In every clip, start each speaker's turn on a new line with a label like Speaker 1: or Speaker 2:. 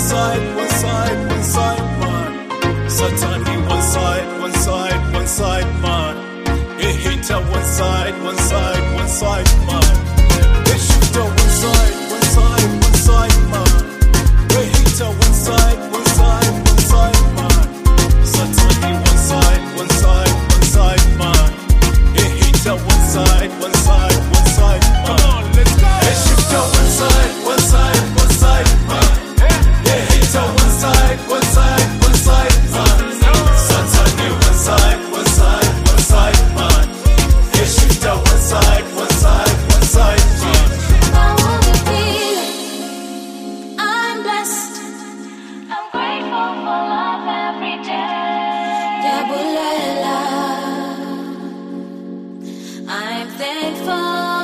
Speaker 1: side, man. Satani, one side, man. A hater, one side, man. A shifter, one side, man. A hater, one side, man. Satani, one side, man. A hater, one side, man. Come on, let's go. A shifter, one side, man. A hater, one side, man. Satani, one side, man. A shifter, one side, man.
Speaker 2: I wanna feel it. I'm blessed. I'm grateful for love every day. Yabulela. I'm thankful.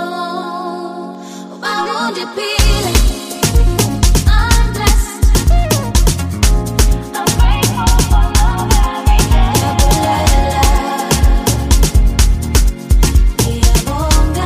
Speaker 2: I wanna feel it. I'm blessed. I'm grateful for love every day. Yabulela. Yabonga.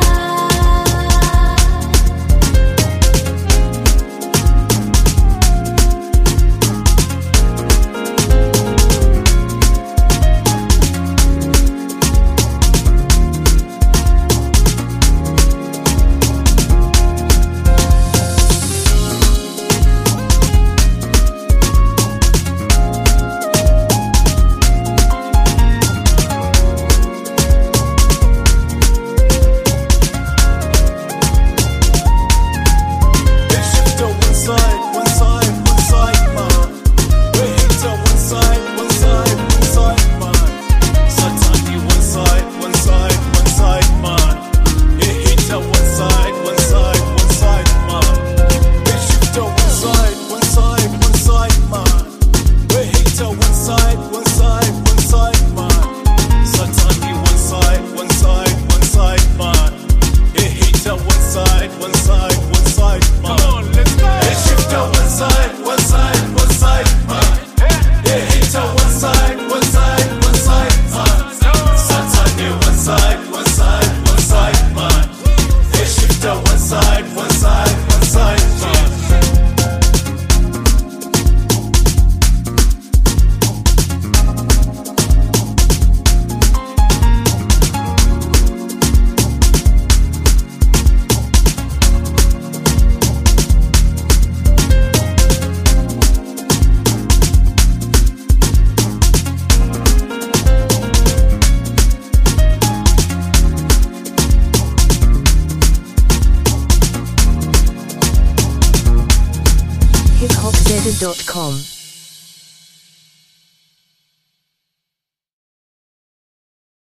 Speaker 3: hiphopzedda.com